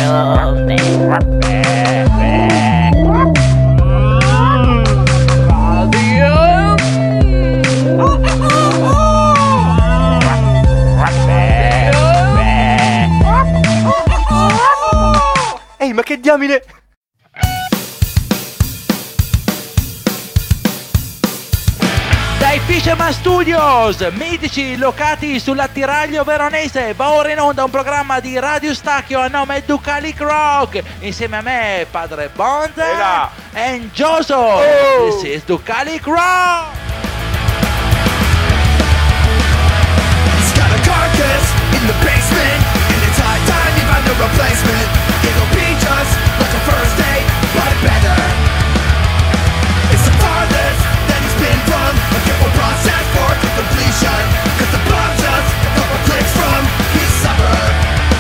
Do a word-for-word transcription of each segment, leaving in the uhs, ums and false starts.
Ehi, ma che diamine! Dai Fisherman Studios, mitici locati sull'attiraglio veronese, va ora in onda un programma di Radio Stacchio a nome Ducalic Rock, insieme a me, Padre Bond e Gioso. Oh. This is Ducalic Rock. It's got a carcass in the basement, and it's high time you find a replacement. It'll be just like a first date, but better. It's the farthest that he's been from a careful process for to completion, cause the bomb's just a couple clicks from his suburb.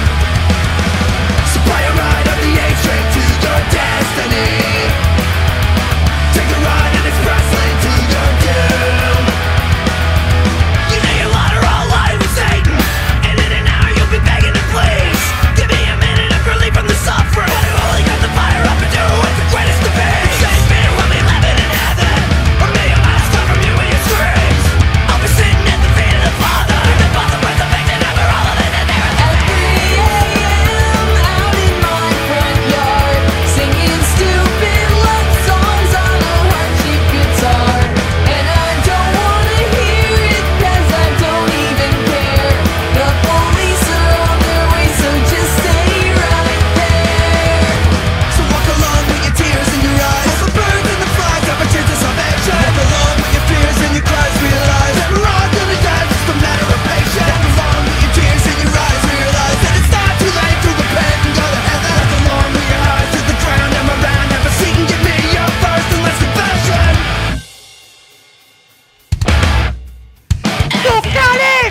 So buy a ride on the A train to your destiny. Take a ride in express lane to your doom. You know your lot are all lying with Satan, and in an hour you'll be begging him, please give me a minute of relief from the suffering. But I've only got the fire up and do what's the greatest to be. Save me when we live in heaven, or me a miles come from you and your screams. I'll be sitting at the feet of the Father, the Father resurrected over all of it, and there is At three a.m. out in my front yard, singing stupid love songs on a heart-cheap guitar. And I don't wanna hear it, cause I don't even care. The police are on their way, so just stay right there. So walk along with your tears in your eyes, all the birds and the flies have a chance of salvation. Walk along with your fears and your cries, realize that we're all gonna die, just a matter of patience. Walk along with your tears in your eyes, realize that it's not too late to repent and go to heaven. Walk along with your eyes to the ground, I'm around, have a seat and give me your first and last confession. Ducalic!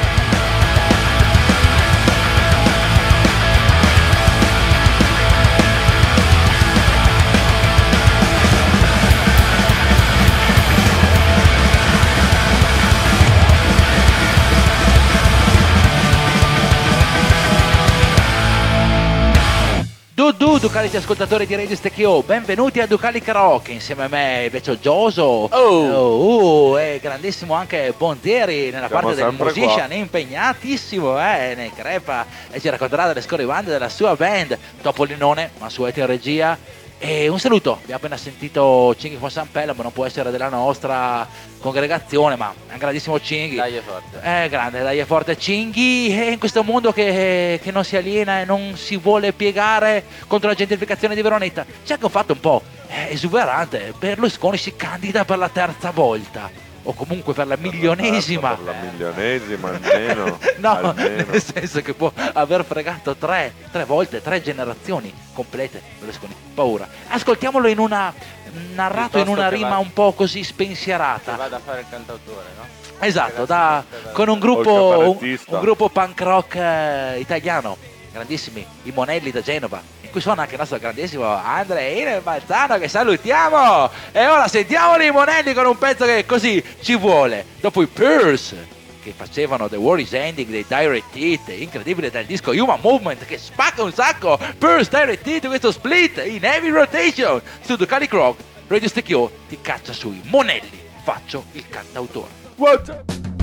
Du du Ducalici ascoltatori di Radio Stecchio, benvenuti a Ducalic Rock, insieme a me invece Gioso, Oh. oh, e grandissimo anche Bontieri nella Siamo parte del sempre musician, impegnatissimo, eh, ne crepa e ci racconterà delle scorribande della sua band, Topolinone, Mansueto in regia. E un saluto, abbiamo appena sentito Cinghi von San Pello, ma non può essere della nostra congregazione, ma è un grandissimo Cinghi. Dai, è forte. È grande, dai, è forte Cinghi, e in questo mondo che, che non si aliena e non si vuole piegare contro la gentrificazione di Veronetta, c'è anche un fatto un po' eh, esuberante, Berlusconi si candida per la terza volta. O comunque per la milionesima. Per la milionesima almeno. No, almeno. nel senso che può aver fregato tre, tre volte, tre generazioni complete. Berlusconi, paura. Ascoltiamolo in una narrato in Piuttosto una che rima va- un po' così Che spensierata. vada a fare il cantautore, no? Esatto, da, con un O il gruppo, un, cabarettista. un gruppo punk rock eh, italiano, grandissimi, i Monelli da Genova, in cui suona anche il nostro grandissimo Andreino Balzano, che salutiamo! E ora sentiamoli i Monelli con un pezzo che così ci vuole. Dopo i Pierce, che facevano The War is Ending dei Direct Hit, incredibile, dal disco Human Movement, che spacca un sacco. Pierce, Direct Hit, questo split in heavy rotation su Ducalic Rock. Radio Stecchio ti caccia sui Monelli, faccio il cantautore. What?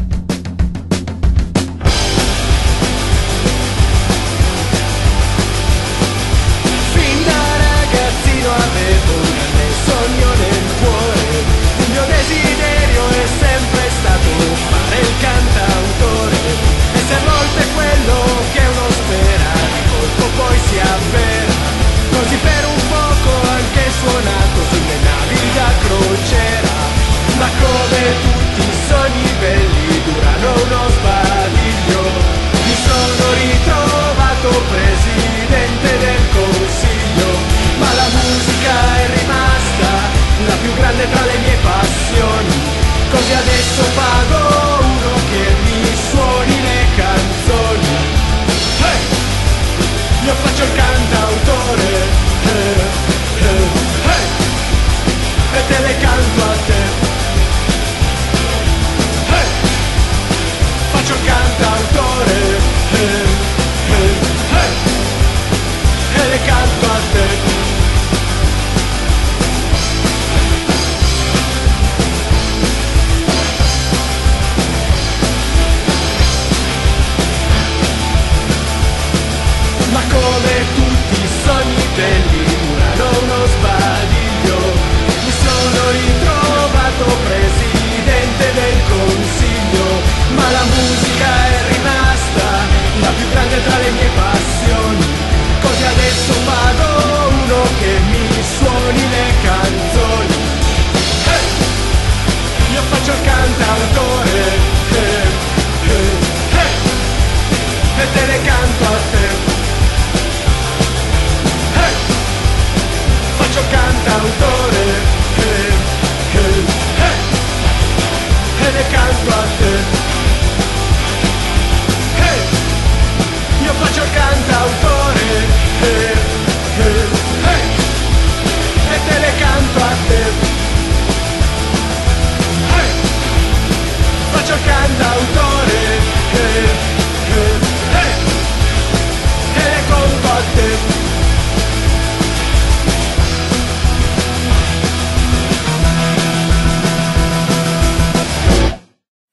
Fin da ragazzino avevo un grande sogno nel cuore. Il mio desiderio è sempre stato fare il cantautore. E se a volte quello che uno spera di colpo poi si avvera. Così per un poco anche suonato sulle navi da crociera. Ma come tutti i sogni belli durano uno sbadiglio, mi sono ritrovato presidente del consiglio. Ma la musica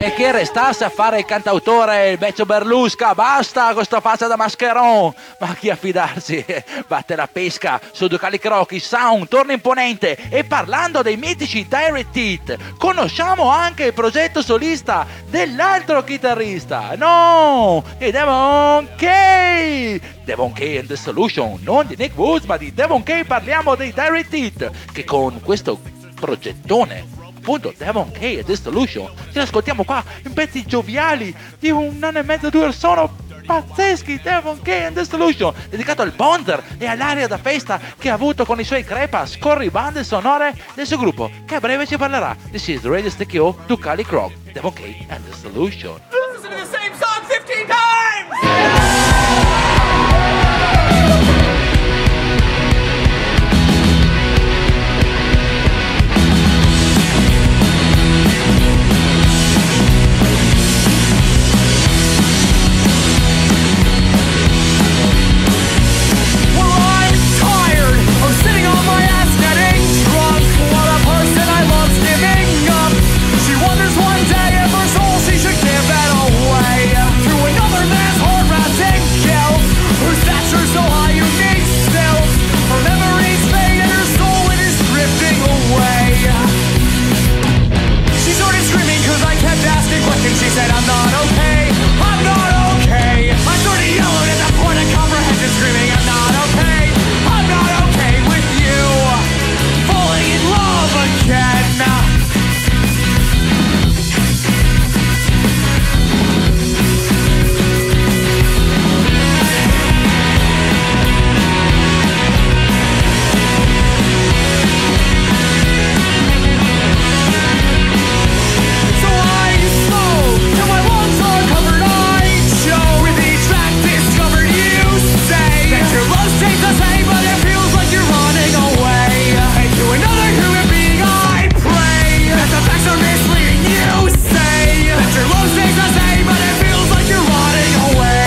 E che restasse a fare il cantautore, il vecchio Berlusca, basta con sta faccia da mascheron, ma a chi affidarsi? Batte la pesca su Ducali Croc, il sound torna imponente. E parlando dei mitici Direct Hit, conosciamo anche il progetto solista dell'altro chitarrista, no, di Devon Kay, Devon Kay and the Solution, non di Nick Woods ma di Devon Kay. Parliamo dei Direct Hit, che con questo progettone, appunto Devon Kay e The Solution, ce l'ascoltiamo qua in pezzi gioviali di un anno e mezzo, due ore, sono pazzeschi. Devon Kay and The Solution, dedicato al Bonzer e all'aria da festa che ha avuto con i suoi crepa scorribande sonore del suo gruppo, che a breve ci parlerà. This is Radio Sticky O, Ducali Croc, Devon Kay and The Solution. Listen to the same song fifteen times! Well, I'm tired of sitting on my ass getting drunk while the person I love's giving up. She wonders one day if her soul she should give it away to another man's harassing guilt, whose stature so high you need stilts. Her memories fade and her soul it is drifting away. She started screaming cause I kept asking questions. She said I'm not okay, I'm not okay. I started yelling at the point of comprehension, screaming I'm not okay, I'm not okay with you. Falling in love again. So I smoke till my lungs are covered. I choke with each fact discovered. You say that your love stays the same, but it feels like you're running away. And to another human being I pray that the facts are misleading. You say that your love stays the same, but it feels like you're running away.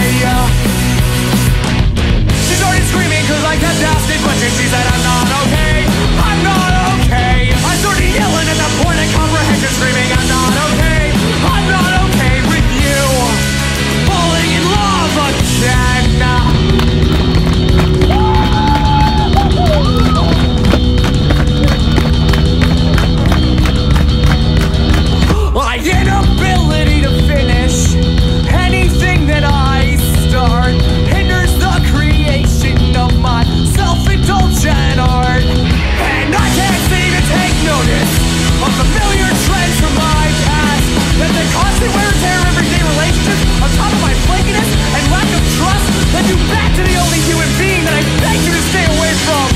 She started screaming cause I kept asking questions. She said I'm not okay, I'm not okay. I started yelling at the point of comprehension, screaming I'm not okay, I'm not okay with you. Falling in love again. My inability to finish anything that I start hinders the creation of my self-indulgent art. And I can't seem to take notice of familiar trends from my past, that the constant wear and tear of everyday relationships on top of my flakiness and lack of trust led you back to the only human being that I begged you to stay away from.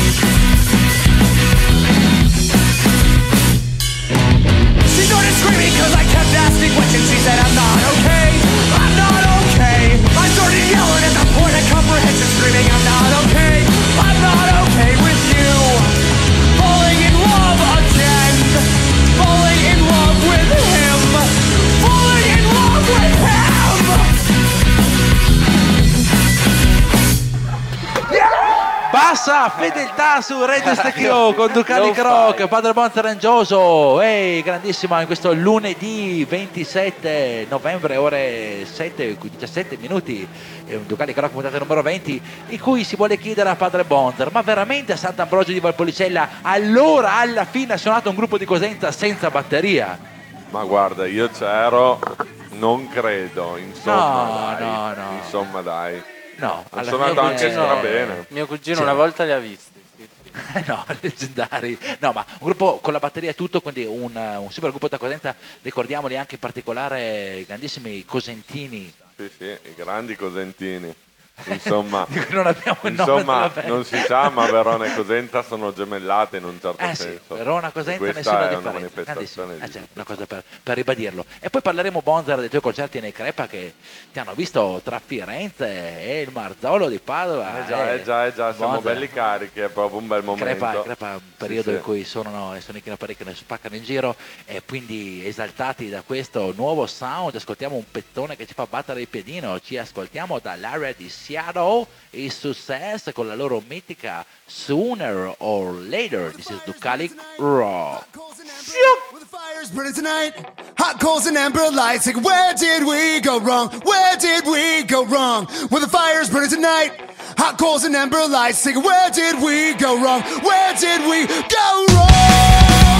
She started screaming cause I kept asking questions. She said I'm not okay, I'm not okay. I started yelling at the point of comprehension, screaming I'm not okay, I'm not okay with you. Falling in love again, falling in love with him, falling in love with him. Bassa fedeltà su Radio Stecchio con Ducali Lo Croc, fai. Padre Bonzerangioso. Ehi, grandissimo, in questo lunedì ventisette novembre, ore sette, diciassette minuti, è un Ducali Croc puntata numero venti, in cui si vuole chiedere a Padre Bonzer: ma veramente a Sant'Ambrogio di Valpolicella allora alla fine ha suonato un gruppo di Cosenza senza batteria? Ma guarda, io c'ero, non credo, insomma, No, dai. no, no. Insomma, dai. No, Ha alla suonato fine- anche strabene. Mio cugino Sì. una volta li ha visti. sì, sì. No, leggendari. No, ma un gruppo con la batteria e tutto, quindi un, un super gruppo da Cosenza, ricordiamoli anche in particolare i grandissimi cosentini. Sì, sì, i grandi cosentini. Insomma, Di cui non abbiamo il nome insomma della band. non si sa, ma Verona e Cosenza sono gemellate in un certo Eh sì, senso. Verona, Cosenza, Questa nessuna è una differenza. manifestazione Grandissimo. Eh, di... certo, una cosa per, per ribadirlo. E poi parleremo, Bonzer, dei tuoi concerti nei Crepa che ti hanno visto tra Firenze e il Marzolo di Padova. Eh già, eh già, eh già, siamo Bonzer. belli carichi, è proprio un bel momento. Crepa, Crepa è un periodo Sì, in sì. cui suonano e sonichino parecchio, ne spaccano in giro, e quindi esaltati da questo nuovo sound ascoltiamo un pettone che ci fa battere il piedino. Ci ascoltiamo dall'area di Seattle, i Success con la loro mitica Sooner or Later. This is Ducali Rock. Where the fire's burning tonight. Hot coals and amber lights, like where did we go wrong? Where did we go wrong? When the fire's burning tonight. Hot coals and amber lights, like where did we go wrong? Where did we go wrong?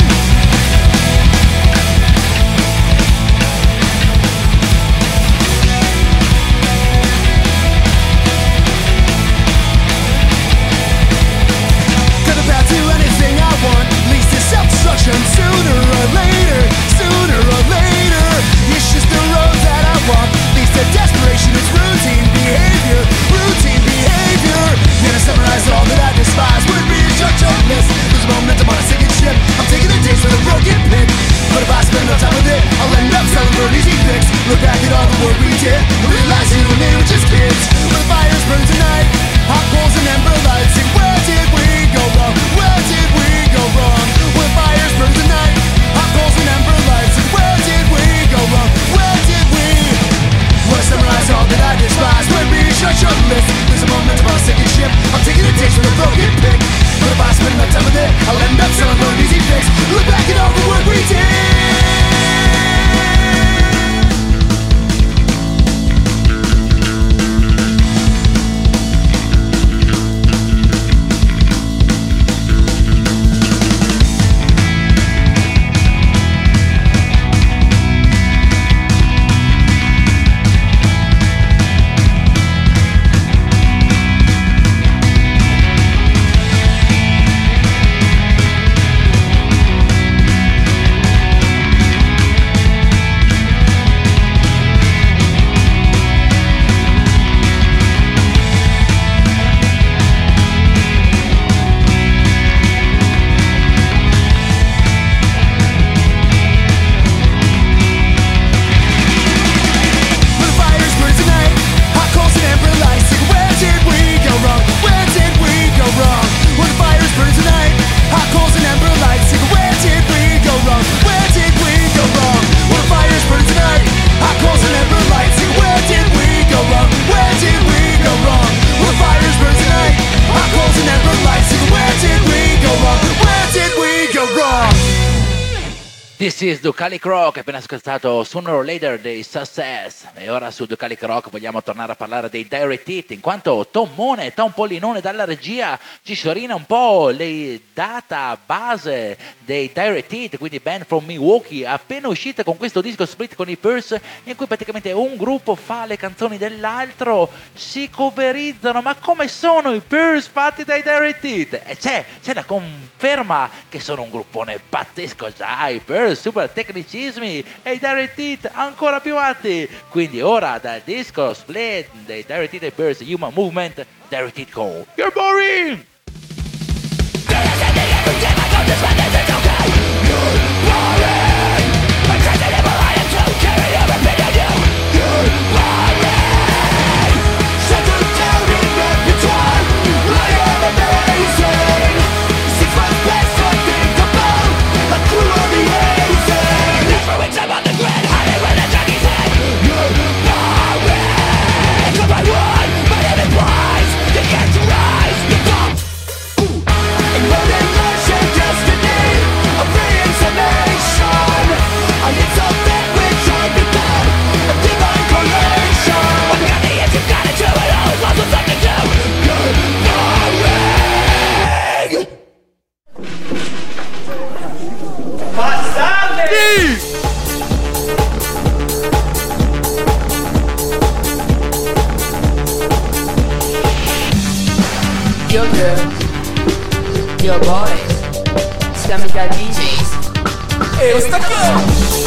Gonna bow to anything I want, leads to self-destruction sooner or later, sooner or later. It's just the road that I walk, leads to desperation. It's routine behavior, routine behavior. Gonna summarize all that I despise would be a short short list. There's a momentum on a sinking ship, I'm taking the days with a broken pick. But if I spend no time with it, I'll end up selling for an easy fix. Look back at all the work we did, realize you and me were just kids. When the fires burn tonight, hot coals and amber lights, and where did we go wrong? Where did we go wrong? When the fires burn tonight, hot coals and amber lights, and where did we go wrong? Where did we? Wanna summarize all that I despise would be a short, short list. There's a momentum on a sinking ship, I'm taking the takes with a broken pick. But if I spend enough time with it, I'll end up selling for an easy fix. Look back at all the work we did. This is Ducalic Rock, appena ascoltato Sooner or Later dei Success. E ora su Ducalic Rock vogliamo tornare a parlare dei Direct Hit, in quanto Tommone, Tom Pollinone dalla regia ci sciorina un po' le data base dei Direct Hit, quindi band from Milwaukee, appena uscita con questo disco split con i Purse, in cui praticamente un gruppo fa le canzoni dell'altro, si coverizzano. Ma come sono i Purse fatti dai Direct Hit? E c'è, c'è la conferma che sono un gruppone pazzesco già, i Purse, super tecnicismi, e i Direct Hit ancora più alti. Quindi ora dal disco split dei Direct Hit e Purse, Human Movement, Direct Hit con You're Boring! Your girls, your boys, Scamica D Js. E stacchiamo!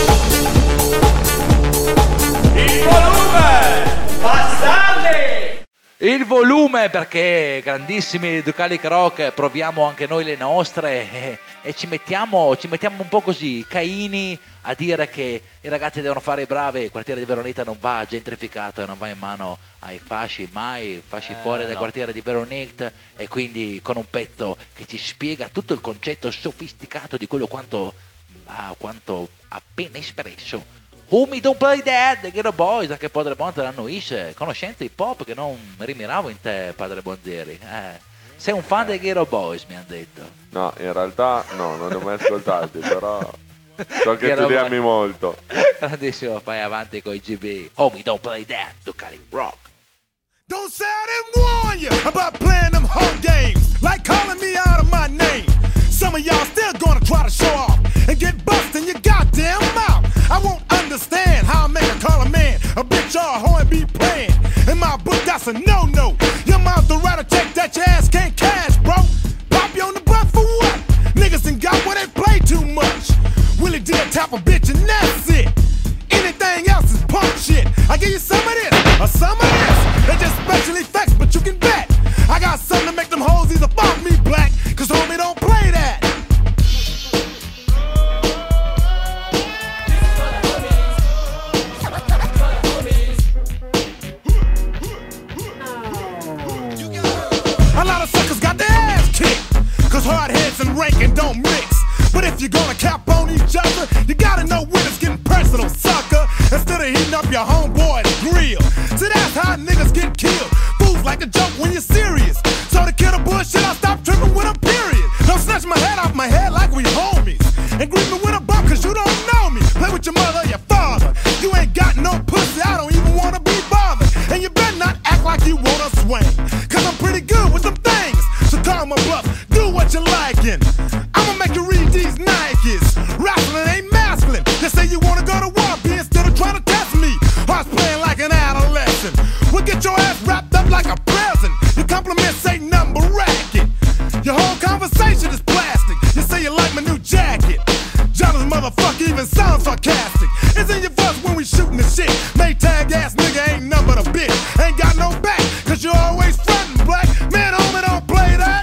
Il volume! Bastardi! Il volume, perché grandissimi Ducalic Rock, proviamo anche noi le nostre e, e ci mettiamo ci mettiamo un po' così Caini a dire che i ragazzi devono fare i bravi. Il quartiere di Veronita non va gentrificato e non va in mano ai fasci, mai fasci Eh, fuori dal no. quartiere di Veronita, e quindi con un pezzo che ci spiega tutto il concetto sofisticato di quello quanto ah, quanto appena espresso. Homie Don't Play Dead, The Ghetto Boys, anche Padre Bonte annuisce conoscenze hip hop che non rimiravo in te, Padre Bonzieri. Eh, sei un fan dei Ghetto Boys, mi hanno detto. No, in realtà no, non li ho mai ascoltati, però so che Ghetto tu li Boys. ami molto. Grandissimo, vai avanti con i G B. Homie, don't play that, Ducati Rock. Don't say I didn't warn you about playing them home games, like calling me out of my name. Some of y'all still gonna try to show off and get busted in your goddamn mouth. I won't understand how I make a call a man a bitch or a hoe and be playing. In my book, that's a no-no. Your mouth to write a check that your ass can't cash, bro. Pop you on the butt for what? Niggas done got where they play too much. Willie did tap a bitch and that's it. Anything else is punk shit. I give you some of this or some of this. They just special effects, but you can bet I got something to make them hoes either fuck me black, cause homie don't play that. A lot of suckers got their ass kicked, cause hard heads and ranking don't mix. But if you're gonna cap on each other, you gotta know when it's getting personal, sucker. Instead of heating up your homeboy's grill. See, that's how niggas get killed. Fools like a joke when you're serious. So to kill the bullshit, I stop tripping with a period. Don't snatch my head off my head like we homies. And greet me with a bump cause you don't know me. Play with your mother or your father. You ain't got no pussy, I don't even wanna be bothered. And you better not act like you wanna swing, cause I'm pretty good with them things. So call my bluff, do what you liking. I'ma make you read these Nikes. Wrestling ain't masculine. They say you wanna go to war, B, instead of trying to test me. Hearts playing like an adolescent. We'll get your ass wrapped up like a present. Your compliments ain't nothing but racket. Your whole conversation is plastic. You say you like my new jacket. Jealous motherfucker even sounds sarcastic. It's in your voice when we shooting the shit. Maytag ass nigga ain't nothing but a bitch. Ain't got no back, cause you always frontin' black. Man, homie, don't play that.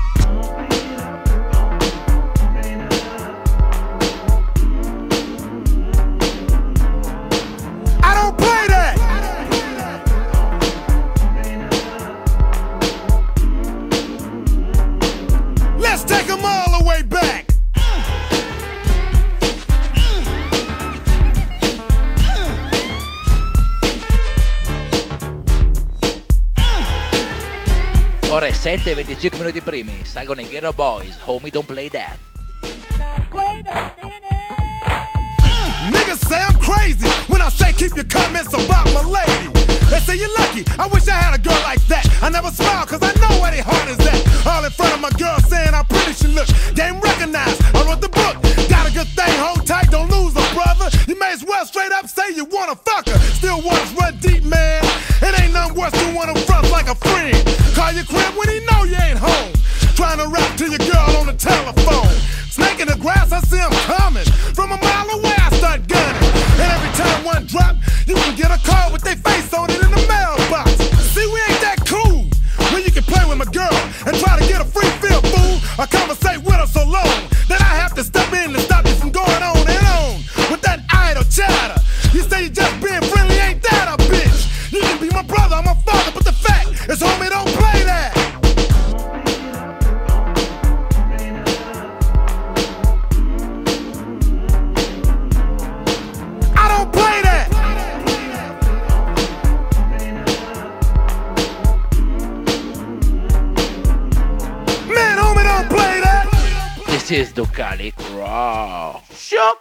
I don't play that. Let's take them all the way back. Ora è sette e venticinque minuti primi. Salgono i Ghetto Boys. Homie, don't play that. Niggas say I'm crazy when I say keep your comments about my lady. They say you're lucky, I wish I had a girl like that. I never smile cause I know where they heart is at. All in front of my girl saying how pretty she looks. Game recognized, I wrote the book. Got a good thing, hold tight, don't lose a brother. You may as well straight up say you wanna fuck her. Still waters run deep, man. It ain't nothing worse than one of them fronts like a friend. Call your crib when he know you ain't home. Trying to rap to your girl on the telephone. Snake in the grass, I see him coming. From a mile away, I start gunning. And every time one drop, you can get a call with their face on it in the mailbox. See, we ain't that cool. When you can play with my girl and try to get a free feel, fool. I conversate with her so long that I have to step in to stop you from going on and on with that idle chatter. You say you just being friendly, ain't that a bitch? You can be my brother, I'm my father, but the fact is, homie, don't play that. I don't play that. Man, homie, don't play that. This is Ducati Raw. Shock.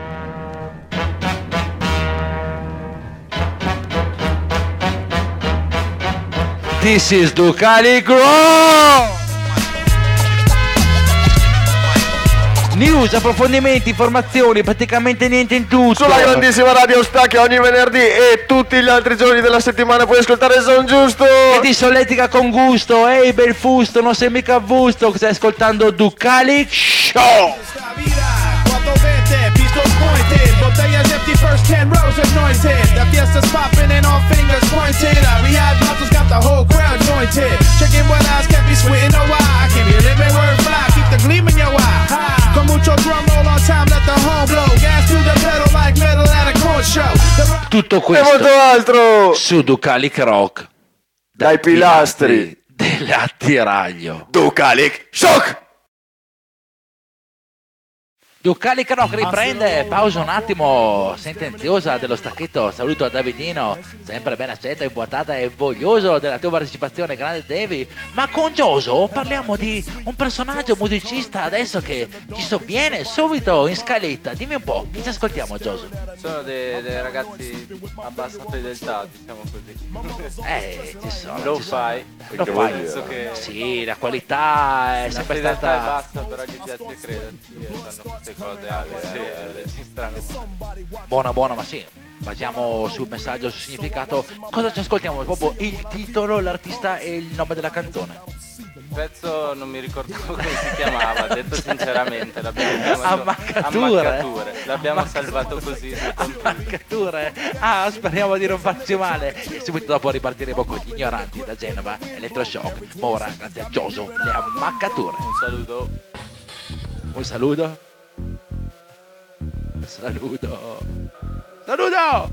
This is Ducati Raw. News, approfondimenti, informazioni, praticamente niente in tutto. Sulla grandissima Radio Stacchi ogni venerdì e tutti gli altri giorni della settimana puoi ascoltare Son Giusto. E ti solletica con gusto. Ehi, bel fusto, non sei mica avvusto. Stai ascoltando Ducati Show. Botellas empty, first ten rows anointed. The fiesta's popping and all fingers pointed. Our rehab bottles got the whole crowd jointed. Checking what eyes can't be sweating no eye. I can hear every word fly, keep the gleam in your eye. High. Con mucho drum roll on time, let the horn blow. Gas to the pedal like metal at a corn show. The... Tutto E questo molto altro su Ducati Rock. dai pilastri dell'attiraglio. Ducati Shock. Ducali Croc riprende, pausa un attimo, sentenziosa dello stacchetto, saluto a Davidino, sempre ben accetto, impuntata e voglioso della tua partecipazione, grande Devi, ma con Gioso parliamo di un personaggio musicista adesso che ci sovviene subito in scaletta, dimmi un po', chi ci ascoltiamo Gioso? Sono dei, dei ragazzi a bassa fedeltà, diciamo così. Eh, ci sono, Lo ci sono. fai? Lo Che vuol fai. dire? Penso che Sì, la qualità è la sempre fedeltà stata... è bassa, però gli piace crederci e fanno queste cose alle, alle, ci stranano. Buona, buona, ma sì, basiamo sul messaggio, sul significato. Cosa ci ascoltiamo? Proprio il titolo, l'artista e il nome della canzone. Il pezzo non mi ricordavo come si chiamava, detto sinceramente, l'abbiamo chiamato Ammaccature. Ammaccature. L'abbiamo salvato così sul computer. Ammaccature. Ah, speriamo di non farci male. E subito dopo ripartiremo con gli ignoranti da Genova, Elettroshock. Ma ora, grazie a Gioso, le ammaccature. Un saluto. Un saluto. Saluto. Saluto!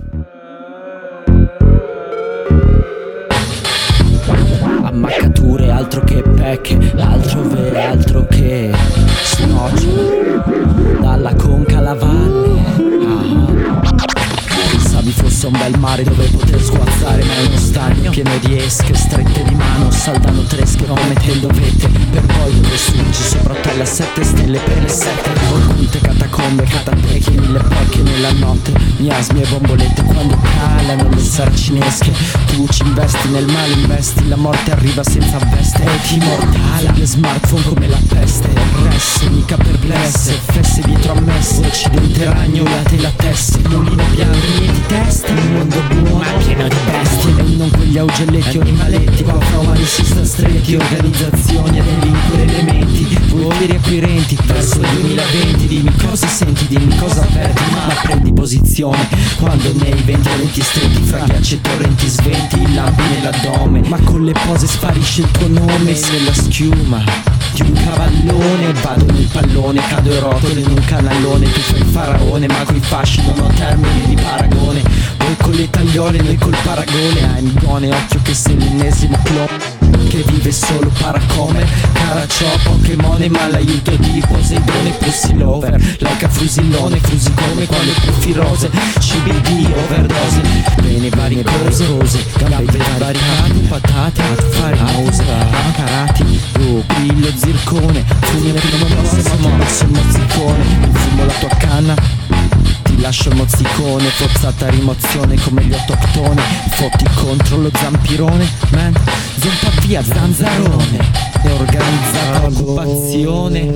Ammaccature, altro che pecche, altro vero, altro che snocciolo dalla conca alla valle. Ah. Pensavi fosse un bel mare dove poter sguazzare, ma è uno stagno pieno di esche strette di mano, saldano tresche, promettendo vette, per poi costruirci sopra alle sette stelle per le sette, occulte catacombe, catateche, mille pecche nella notte, miasmi e bombolette quando calano le sarcinesche. Tu ci investi nel male, investi, la morte arriva senza veste e ti mortala. Gli smartphone come la peste, resse, mica perplesse, fesse dietro a messe, occidente ragno, la tela teste, mulino bianco, niente teste, un mondo buono ma pieno di bestie, e non quegli augelletti o animaletti, qua fra umani si sta stretti, organizzazioni a delinquere elementi, voleri acquirenti, verso il duemilaventi, dimmi cosa senti, dimmi cosa avverti, ma prendi posizione, quando nei venti venti stretti, fra ghiacci e torrenti sventi, il lampi nell'addome, ma con le pose sparisce il tuo nome, nella schiuma di un cavallone, vado nel pallone, cado e rotolo in un canalone, tu fai il faraone, ma coi fasci non ho termini di paragone, voi con le tagliole, noi col paragone, hai il buone occhio che sei l'ennesimo clone che vive solo paracome, cara c'ho Pokémon ma l'aiuto di Poseidone, Pussy Lover, like a frusillone, frusi come quando puffi rose, C B D, overdose, bene varie cose, cose, gambe varicate, patate, fare nausea, carati, oh, qui lo zircone, fumi nel primo mosso, mosso, mozzicone, infumo la tua canna, ti lascio il mozzicone, forzata rimozione come gli autoctoni, fotti contro lo zampirone, man, zompa via zanzarone, e organizzata occupazione.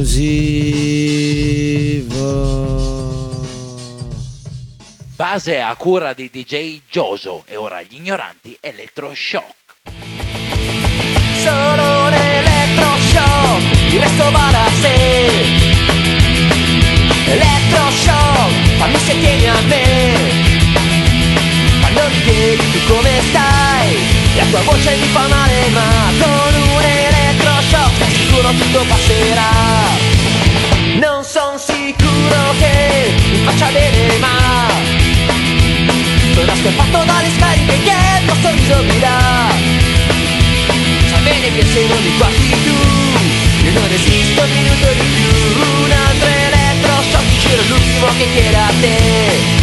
Base a cura di D J Gioso e ora gli ignoranti Elettroshock. Solo un elettroshock, il resto va da sé. Elettroshock, fammi se tieni a me. Quando mi chiedi tu come stai, la tua voce mi fa male, ma con un elettroshock sei sicuro tutto passerà. Non son sicuro che mi faccia bene, ma sono ascoltato dalle scariche che il tuo sorriso mi dà. Sai bene che se non mi guardi tu, io non resisto un minuto di più. Un altro elettroshock, ti giro l'ultimo che chiede a te.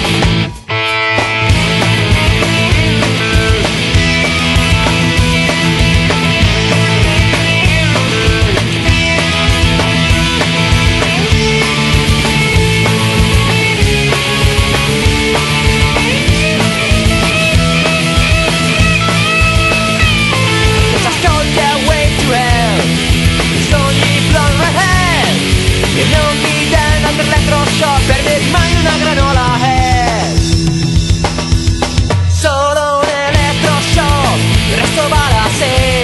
Per me rimani una granola, eh. Solo un elettroshock, il resto va da sé.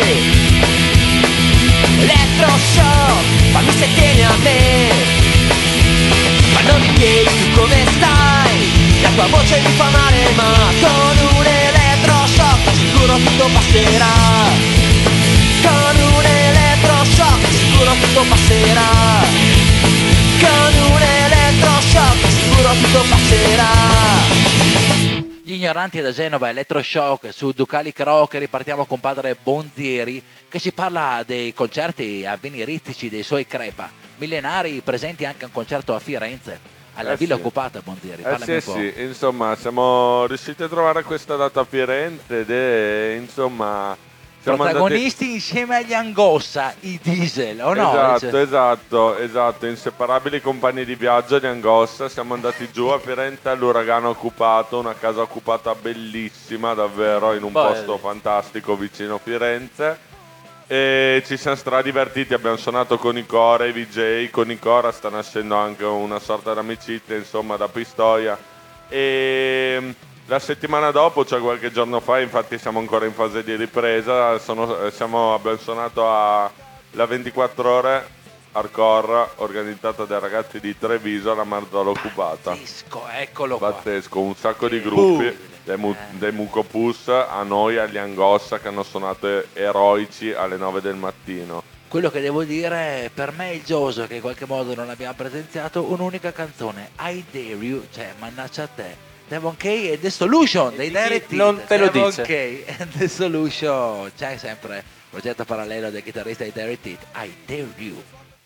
Elettroshock, fammi se tieni a me. Quando mi chiedi tu come stai, la tua voce mi fa male, ma con un elettroshock sicuro tutto passerà. Con un elettroshock sicuro tutto passerà. Con un elettroshock sicuro tutto passerà. Gli ignoranti da Genova, Elettroshock su Ducalic Rock. Ripartiamo con padre Bonzieri che ci parla dei concerti avveniristici dei suoi crepa millenari, presenti anche a un concerto a Firenze alla Eh Villa sì. Occupata. Bonzieri, Eh parlami sì, un po'. sì, insomma, siamo riusciti a trovare questa data a Firenze ed è, insomma, siamo Protagonisti andati... insieme agli Angossa, i Diesel, o no? Esatto, Cioè, esatto, esatto, inseparabili compagni di viaggio di Angossa. Siamo andati giù a Firenze all'Uragano Occupato, una casa occupata bellissima, davvero, in un Bello. posto fantastico vicino Firenze. E ci siamo stradivertiti, abbiamo suonato con i Cora, i V J, con i Cora sta nascendo anche una sorta d'amicizia, insomma, da Pistoia. E la settimana dopo, cioè qualche giorno fa, infatti siamo ancora in fase di ripresa, sono, siamo, abbiamo suonato alla ventiquattro ore hardcore organizzata dai ragazzi di Treviso alla Marzolo Occupata. pazzesco, eccolo qua. Pazzesco, un sacco di gruppi dei, mu- dei Mucopus a noi, agli Angossa, che hanno suonato eroici alle nove del mattino. Quello che devo dire, per me il Gioso, che in qualche modo non abbiamo presenziato, un'unica canzone, I Dare You, cioè mannaggia a te, Devon K e The Solution dei Direct Hit. non te lo Devon dice. K e The Solution, c'è sempre progetto parallelo del chitarrista dei Direct Hit, I Dare You.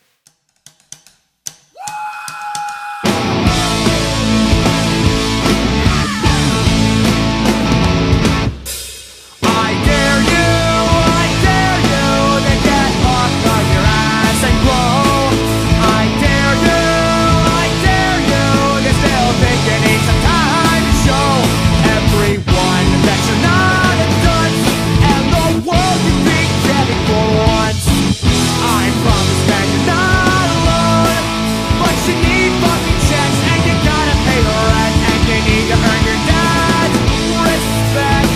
I dare you, I dare you to get off of your ass and grow. I dare you, I dare you to still think you need some time to show everyone that you're not a dunce and the world you think getting for once. I promise that you're not alone, but you need fucking checks and you gotta pay the rent and you need to earn your dad's respect.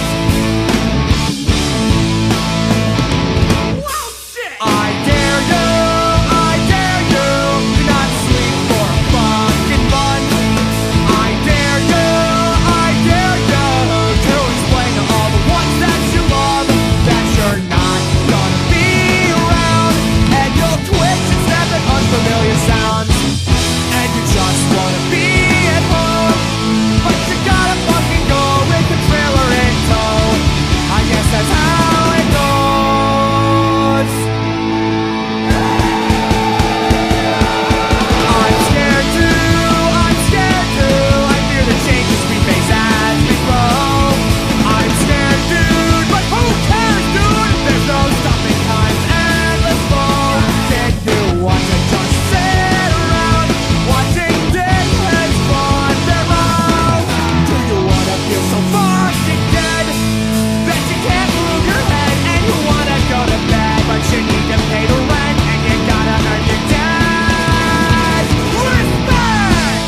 I dare you, I dare you to not sleep for a fucking month. I dare you, I dare you to explain to all the ones that you love that you're not gonna be around, and you'll twitch and snap at unfamiliar sounds, and you just wanna be at home, but you gotta fucking go with the trailer in tow. I guess that's how it goes. I'm scared too, I'm scared too. I fear the changes we face as we grow. I'm scared, dude, but who cares, dude? There's no stopping time's endless flow. Did you want to just sit around watching dickheads run their mouth? Do you wanna feel so fucking dead that you can't move your head and you wanna go to bed, but you need to pay the rent and you gotta earn your dad's respect?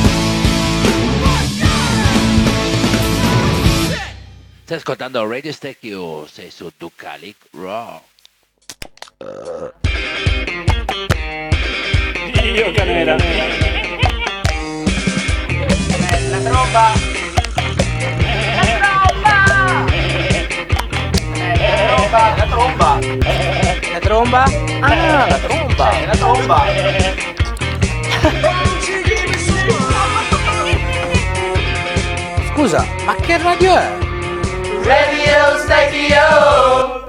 Stai ascoltando Radio Stack You, sei su Ducalic Rock. Io canera. La tromba. La tromba. La tromba. La tromba. Ah, la tromba. La tromba. Scusa, ma che radio è? Radio Stack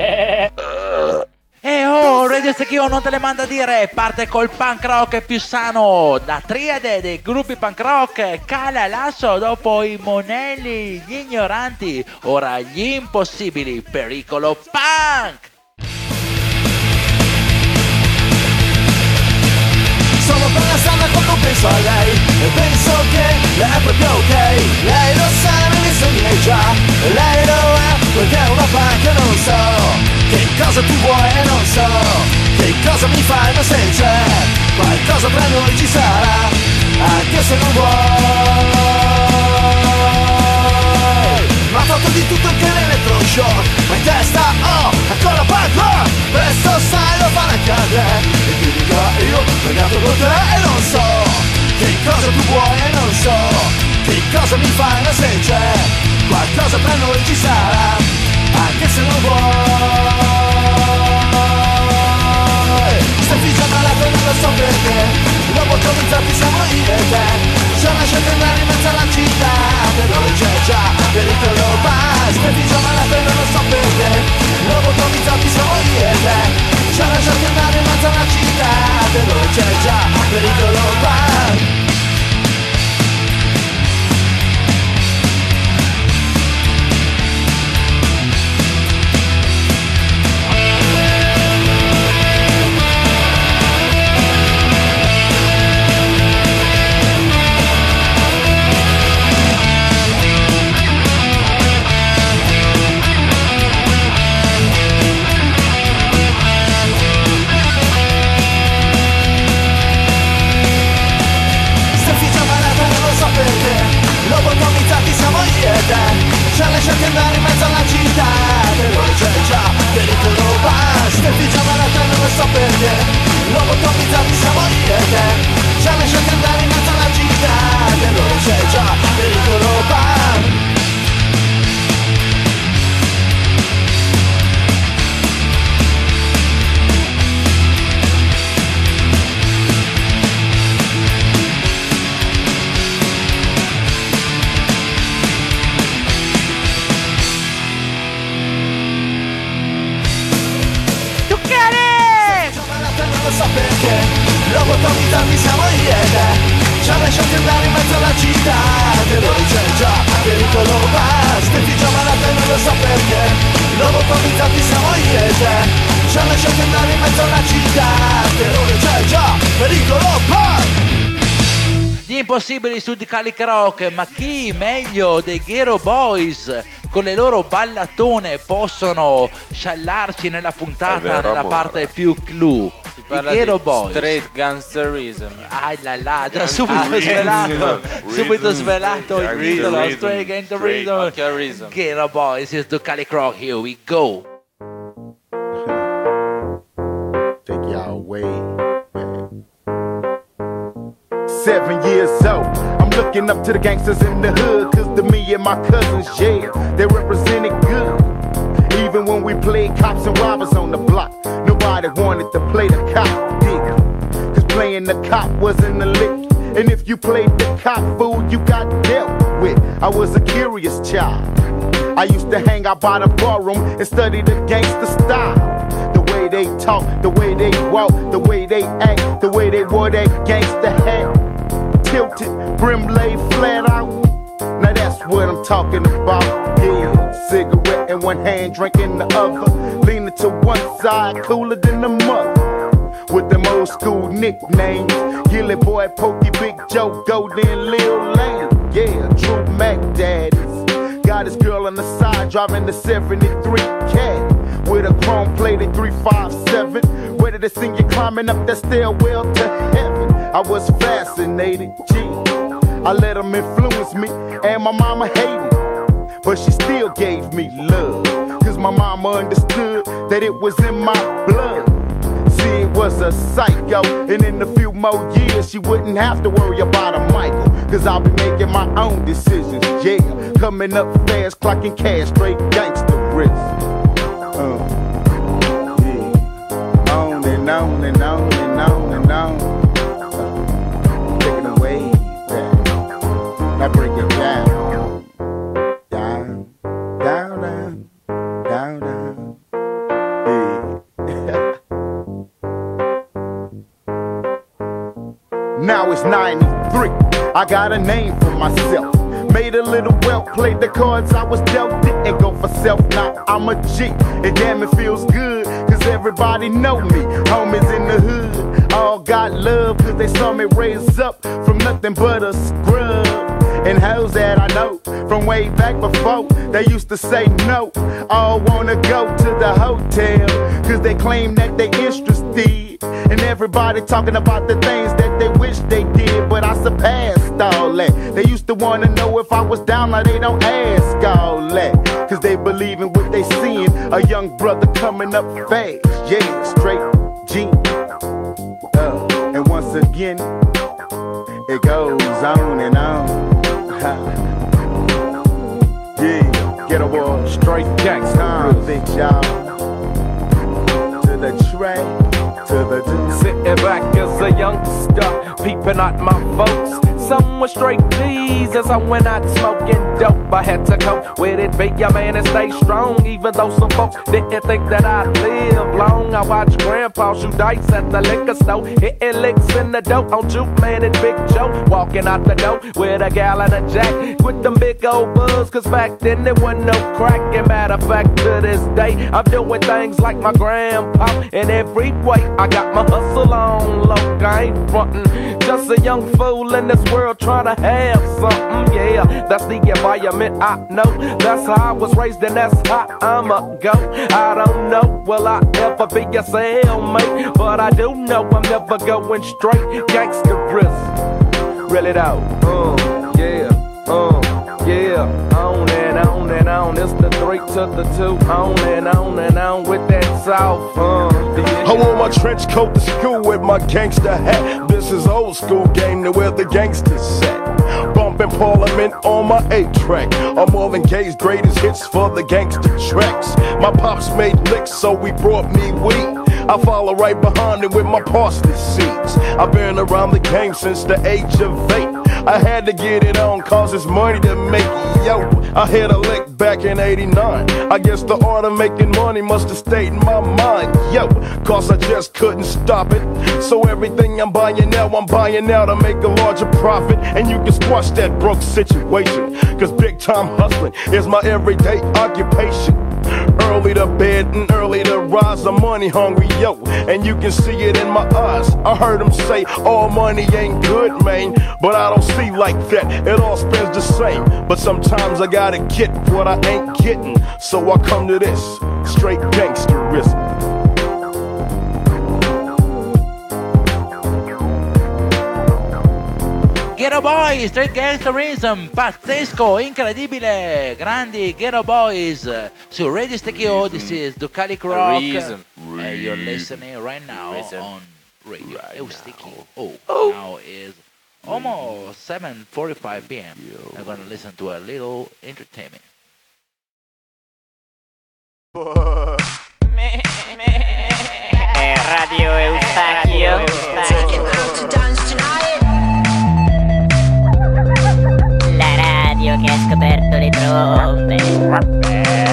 E oh, Radio Stack You non te le manda a dire, parte col punk rock più sano, da triade dei gruppi punk rock, cala l'asso dopo i monelli, gli ignoranti, ora gli impossibili, pericolo punk! Sono per la strada quando penso a lei e penso che lei è proprio ok. Lei lo sa, nei sogni lei già, lei lo è perché è una punk e non so che cosa tu vuoi e non so che cosa mi fai, ma se c'è qualcosa tra noi ci sarà, anche se non vuoi. Ma ho fatto di tutto anche l'elettroshock, ma in testa ho ancora punk rock. Presto sai lo fanno accadere e ti dico io ho pagato con te e non so che cosa tu vuoi e non so che cosa mi fai, ma se c'è qualcosa tra noi ci sarà, anche se non vuoi. Stai fingiando la tua, non lo so perché, dopo cominciati siamo io e te. C'è una scelta andare in mezzo alla città, che dove c'è già, per il pericolo bar. Ci ha lasciati andare in mezzo alla città, e lui c'è già pericolo bar. Steffi già malata non lo so perché, lobotomizzati siamo io e te. Ci ha lasciati andare in mezzo alla città, e lui c'è già pericolo bar. Non so perché, lobotomizzati siamo io e te. Ci ha lasciati andare in mezzo alla città, e lui c'è già pericolo bar. Steffi già malata e non lo so perché, lobotomizzati siamo io e te. Ci ha lasciati andare in mezzo alla città, e lui c'è già pericolo bar. Gli impossibili su di Calic Rock, ma chi meglio dei Ghetto Boys con le loro ballatone possono sciallarci nella puntata, vero, nella amore. parte più clou. Si I parla Ghetto di Boys. Straight Gangsterism. Ah là là, già subito Ah, svelato, Reason. subito svelato il Reason. titolo, Reason. Straight Gangster Straight. Reason. Occhio a Reason. Ghetto Boys is the Calic Rock, here we go. Take y'all away. Seven years old, I'm looking up to the gangsters in the hood, cause to me and my cousins, yeah, they represented good. Even when we played cops and robbers on the block, nobody wanted to play the cop, did it? Cause playing the cop wasn't a lick. And if you played the cop, fool, you got dealt with. I was a curious child. I used to hang out by the barroom and study the gangster style. The way they talk, the way they walk, the way they act, the way they wore that gangster hat. Tilted, brim laid flat out. Now that's what I'm talking about. Yeah, cigarette in one hand, drink in the other. Leaning to one side, cooler than the mother. With them old school nicknames, Gilly Boy, Pokey, Big Joe, Golden, Lil Lane. Yeah, Drew Mac Daddies. Got his girl on the side, driving the seventy-three cat. With a chrome plated three five seven. Ready to sing you climbing up that stairwell to heaven. I was fascinated, gee. I let him influence me, and my mama hated. But she still gave me love, cause my mama understood that it was in my blood. See, it was a psycho, and in a few more years she wouldn't have to worry about a Michael. Cause I'll be making my own decisions, yeah. Coming up fast, clocking cash, straight gangster wrist. Uh, yeah. On and on and on and on and on. Uh, taking away back. Now bring it down. Down, down, down, down, down. Yeah. Now it's ninety-three. I got a name for myself. Made a little wealth, played the cards I was dealt, didn't go for self. Now I'm a G, and damn it feels good, cause everybody know me. Homies in the hood, all got love, cause they saw me raise up from nothing but a scrub. And hoes that I know from way back before, they used to say no, all wanna go to the hotel, cause they claim that they interested. And everybody talking about the things that they wish they did, but I surpassed all that. They used to wanna know if I was down, now they don't ask all that, cause they believe in what they seeing, a young brother coming up fast, yeah, straight G. Uh, and once again, it goes on and on. Yeah, get a boy, straight gangsta, big job. To the track, to the sitting back as a youngster, peeping at my folks, some with straight G's. And so when I smoking dope, I had to cope with it. Be a man and stay strong, even though some folks didn't think that I'd live long. I watched Grandpa shoot dice at the liquor store, hitting licks in the dope on Juke Man and Big Joe. Walking out the door with a gallon of Jack, with them big old buzz, cause back then there wasn't no crack. And matter of fact, to this day, I'm doing things like my grandpa. In every way, I got my hustle on low, I ain't frontin'. Just a young fool in this world trying to have something, yeah. That's the environment I know. That's how I was raised and that's how I'ma go. I don't know, will I ever be a cellmate? But I do know I'm never going straight gangsterism. Really though, uh, yeah, uh, yeah. On and on and on, it's the three to the two. On and on and on with that south, uh, yeah. I wore my trench coat to school with my gangster hat. This is old school game to where the gangsters sat. Bumping Parliament on my eight track. I'm Marvin Gaye's greatest hits for the gangster tracks. My pops made licks, so we brought me weed. I follow right behind it with my parsley seeds. I've been around the game since the age of eight. I had to get it on cause it's money to make. Yo, I hit a lick back in eighty-nine. I guess the art of making money must have stayed in my mind. Yo, cause I just couldn't stop it. So everything I'm buying now, I'm buying now to make a larger profit. And you can squash that broke situation, cause big time hustling is my everyday occupation. Early to bed and early to rise, I'm money hungry, yo, and you can see it in my eyes. I heard them say all money ain't good, man, but I don't see like that, it all spends the same. But sometimes I gotta get what I ain't getting, so I come to this, straight gangsterism. Ghetto Boys, Straight Gangsterism, pazzesco, incredibile, grandi Ghetto Boys su Radio Stekio. This is Ducalic Rock, and you're listening right now Reason. on Radio right Eustiki. Oh, oh, now is almost seven forty-five p m I'm gonna listen to a little entertainment. Radio Eustachio. La radio che ha scoperto le trombe.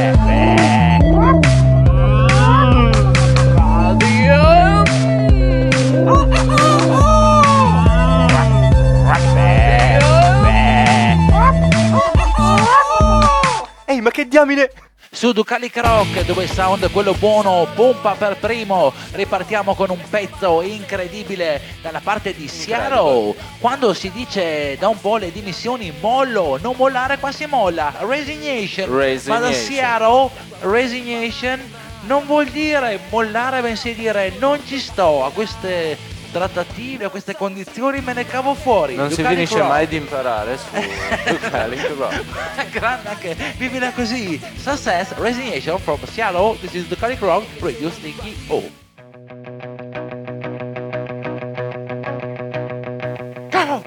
Ehi, ma che diamine! Su Ducalic Rock, dove il sound, quello buono, pompa per primo. Ripartiamo con un pezzo incredibile dalla parte di Seattle. Quando si dice da un po' le dimissioni, mollo, non mollare, qua si molla. Resignation. Resignation. Ma da Seattle, resignation non vuol dire mollare, bensì dire non ci sto a queste trattative, a queste condizioni, me ne cavo fuori. Non Ducalic si finisce Rock. mai di imparare su Ducalic Rock. Grande anche, vivila così. Success, Resignation from Seattle. This is Ducalic Rock, Radio Sticky O. Go!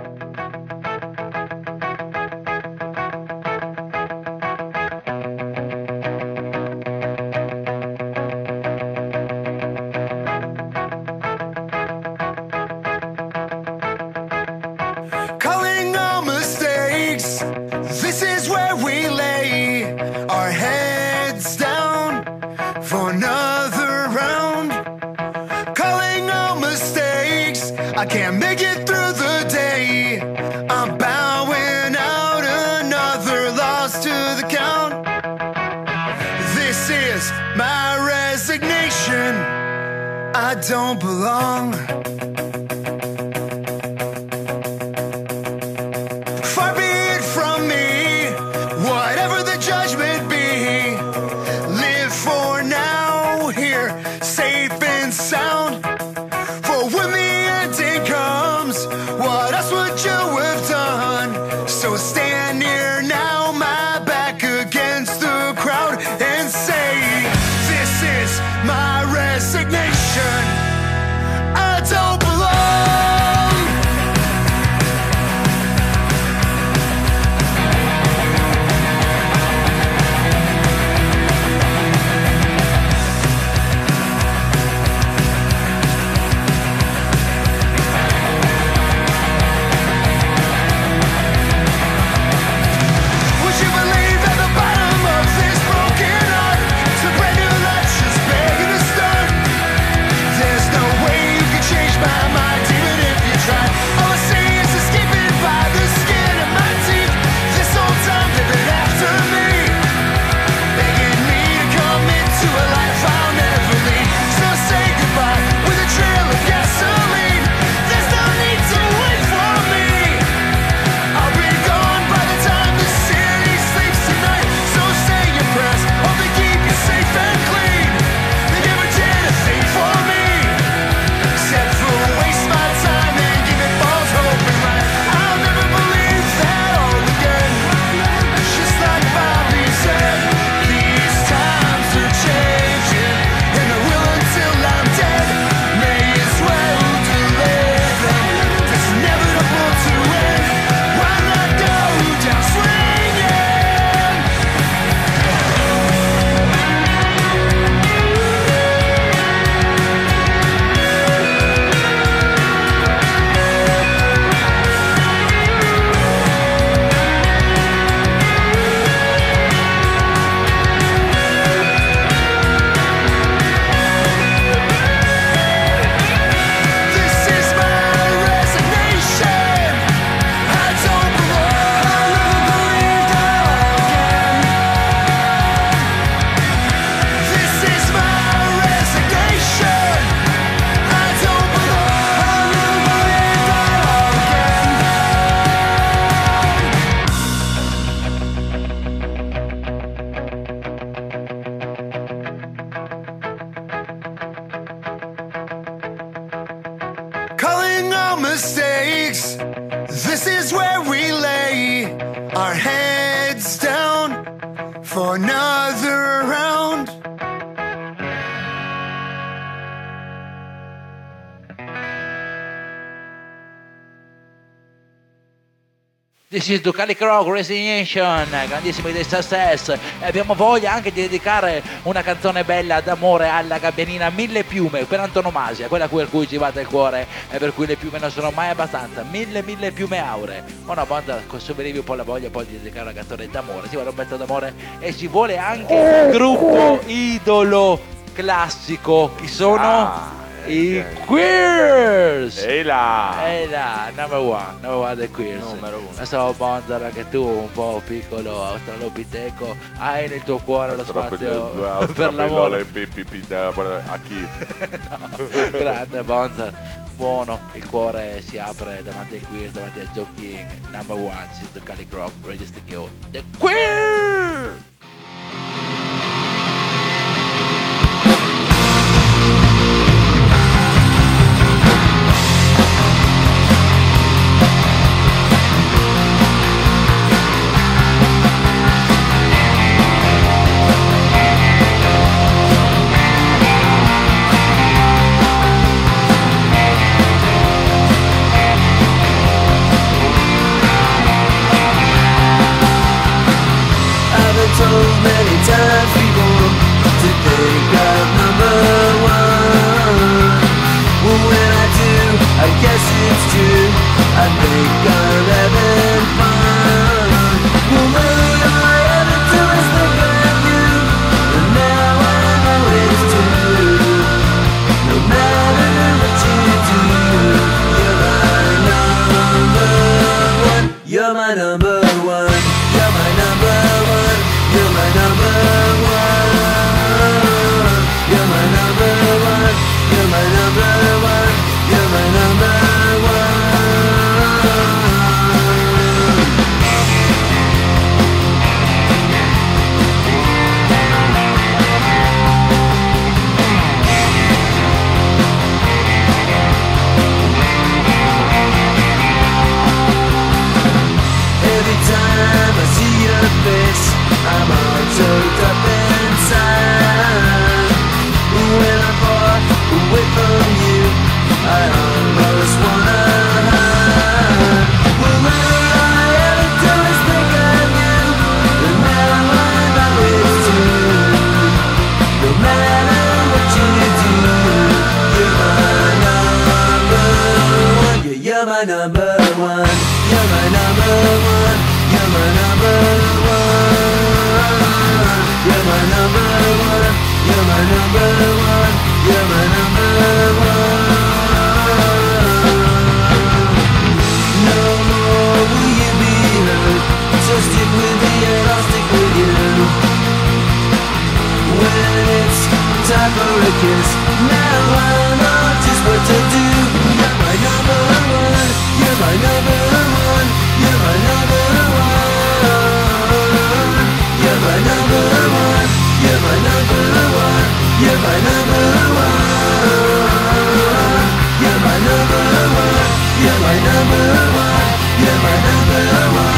Calling all mistakes, this is where we lay our heads down for another round. Calling all mistakes, I can't make it through the day. I'm bowing out, another loss to the count. This is my resignation, I don't belong. Far be it from me, whatever the judgment be. Live for now, here, safe and sound. For when the ending comes, what else would you have done? So stand here now, my back against the crowd, and say, this is my resignation, I don't belong. This is Ducali Croc Resignation, grandissimi dei Success, e abbiamo voglia anche di dedicare una canzone bella d'amore alla gabbianina Mille Piume, per antonomasia, quella per cui ci batte il cuore e per cui le piume non sono mai abbastanza, mille mille piume auree. Una banda consumerevi un po' la voglia poi di dedicare una canzone d'amore, si vuole un pezzo d'amore e ci vuole anche gruppo idolo classico, chi sono? Ah. I Queers! Ehi là! Ehi là, number one, number one dei Queers. Numero uno. Adesso Bonzara che tu un po' piccolo, australopiteco, hai nel tuo cuore lo spazio per l'amore. A chi? No, grande Bonzara, buono, il cuore si apre davanti ai Queers, davanti a Joe King, number one, this is the Cali Croc, Radio Stick The Queers! told many times before to think of number one. Well, when I do, I guess it's true. I think I'm having fun. Well, when all I ever do is think of you, and now I know it's true. No matter what you do, you're my number one. You're my number one. You're my number one. You're my number one. You're my number one. You're my number one. You're my number one. Every time I see your face, I'm all choked up inside. When I'm far away from you, I almost wanna hide. Well, all I ever do is think of you, and now I know it's true. No matter what you do, you're my number one. Yeah, you're my number one. You're my number one. You're my number one. You're my number one. You're my number one. You're my number one. No more will you be hurt. So stick with me and I'll stick with you. When it's time for a kiss, now I know just what to do. You're my number one. You're my number one. You're my number one. You're my number one. You're my number one. You're my number one. You're my number one. You're my number one. You're my number one.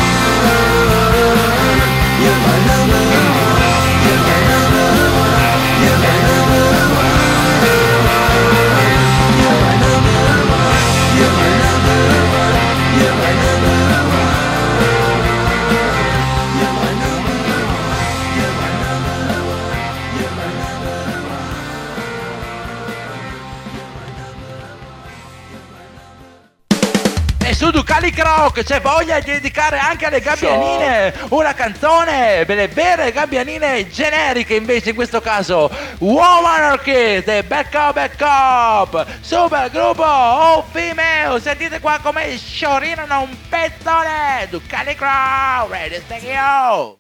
You're my number one. You're my number one. You're my number one. You're my number one. You're my number one. You're my number one. You're my number one. You're my number one. You're my number E su Ducali Croc c'è voglia di dedicare anche alle gabbianine una canzone per le vere gabbianine generiche, invece in questo caso Womanarchy, The Back Up Back Up, super gruppo all female, sentite qua come sciorinano un pezzone. Ducali Croc, ready to go.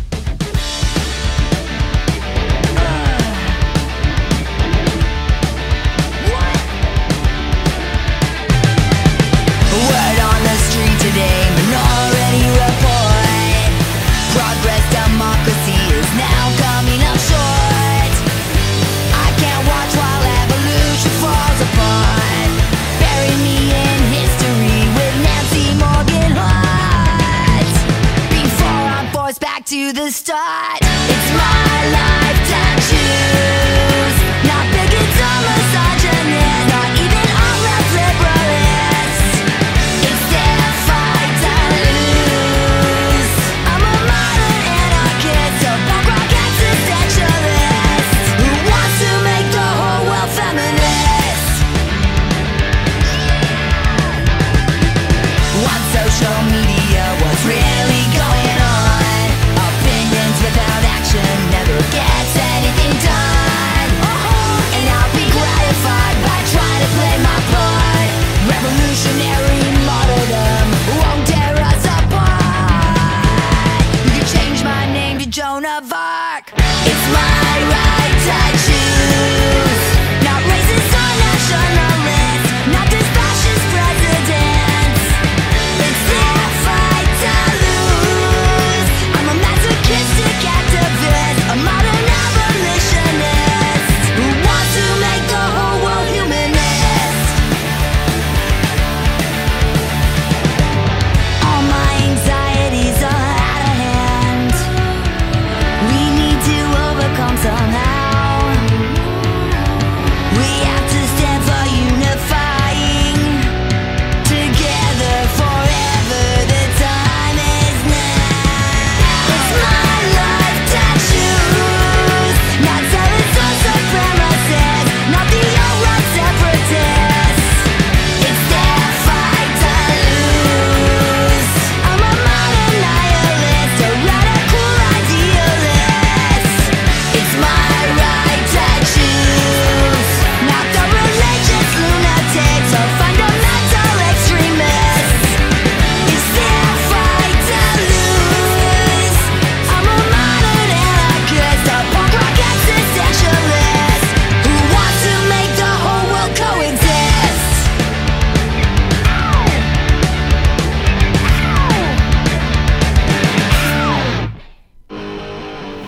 Word on the street today, Minority Report. Progress, democracy is now coming up short. I can't watch while evolution falls apart. Bury me in history with Nancy Morgan Hart. Before I'm forced back to the start, it's my life to choose. Not bigots or misogynists, not even all left liberalists. It's their fight to lose.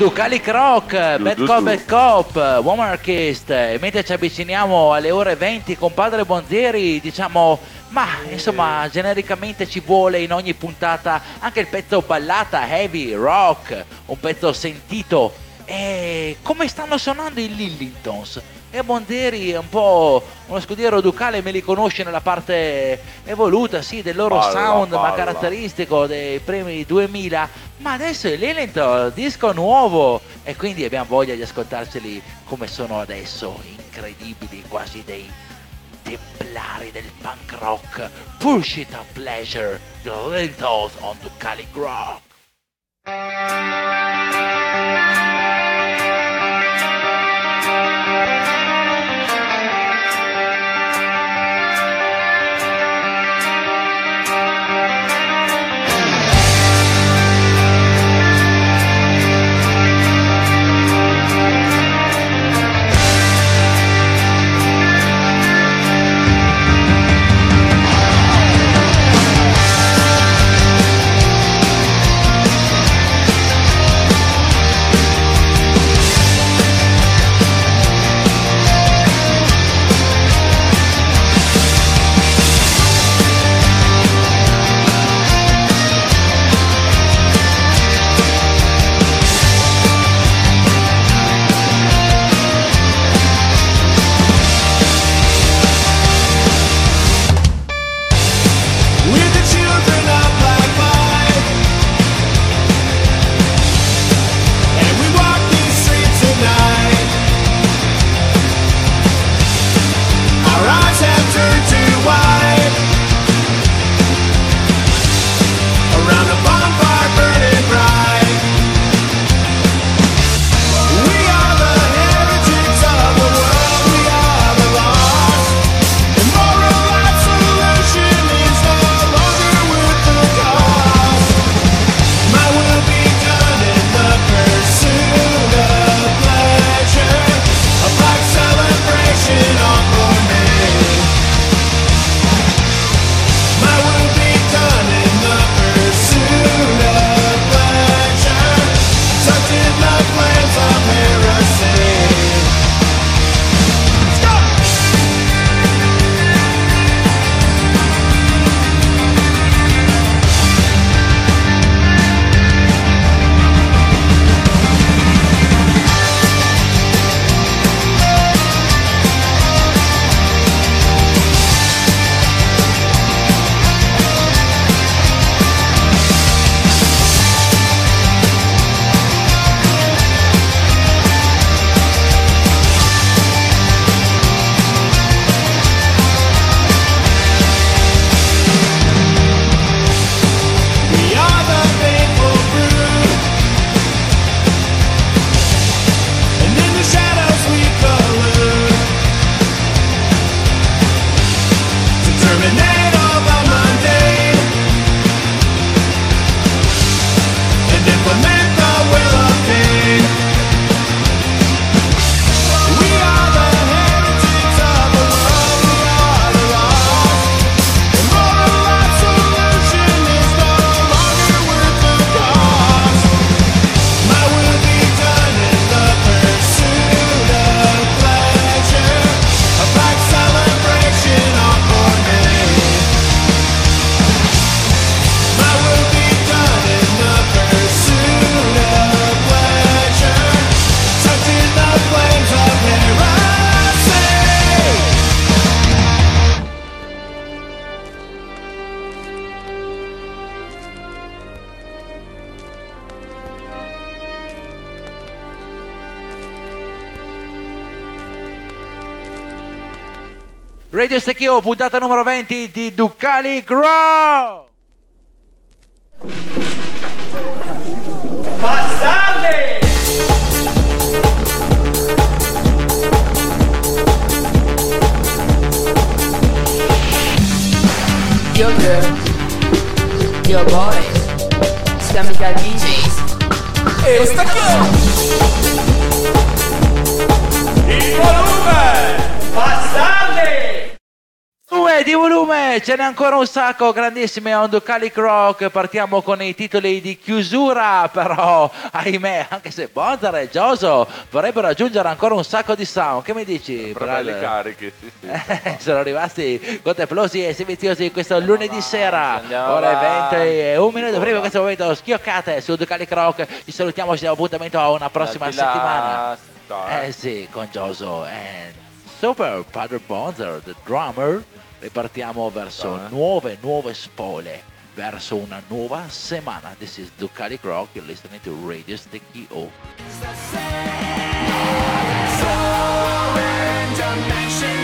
Ducali Rock, Bad giù, Cop, giù. Bad Cop, Woman Artist. E mentre ci avviciniamo alle ore venti con Padre Bonzieri, diciamo, ma insomma, genericamente ci vuole in ogni puntata anche il pezzo ballata, heavy, rock, un pezzo sentito. E come stanno suonando i Lillingtons? E Bonzieri è un po' uno scudiero ducale, me li conosce nella parte evoluta, sì, del loro Palla, sound, ma palla. caratteristico dei primi duemila. Ma adesso è Lillington, disco nuovo, e quindi abbiamo voglia di ascoltarceli come sono adesso, incredibili, quasi dei templari del punk rock. Push It a Pleasure, The Lillingtons on Ducali Rock. Radio Stecchio, puntata numero venti di Ducali Grow. Bastardi! Yo girl, yo boys, Scamica D Js. E Stecchio! Il volume! Bastardi! Volume di volume, ce n'è ancora un sacco, grandissime on Ducalic Rock. Partiamo con i titoli di chiusura, però ahimè, anche se Bonzar e Gioso vorrebbero aggiungere ancora un sacco di sound. Che mi dici, Fratelli brother? carichi, sì, sì. Eh, sono rimasti contemplosi e silenziosi questo lunedì sera, andiamo ore avanti. venti e un minuto prima di questo momento schioccate su Ducalic Rock. Ci salutiamo, ci diamo appuntamento a una prossima Datti là. settimana. Dai. Eh sì, con Gioso e Super Padre Bonzar, the drummer. Ripartiamo verso Dai. nuove, nuove spole, verso una nuova settimana. This is Ducalic Rock, you're listening to Radio Sticky O. Soaring dimension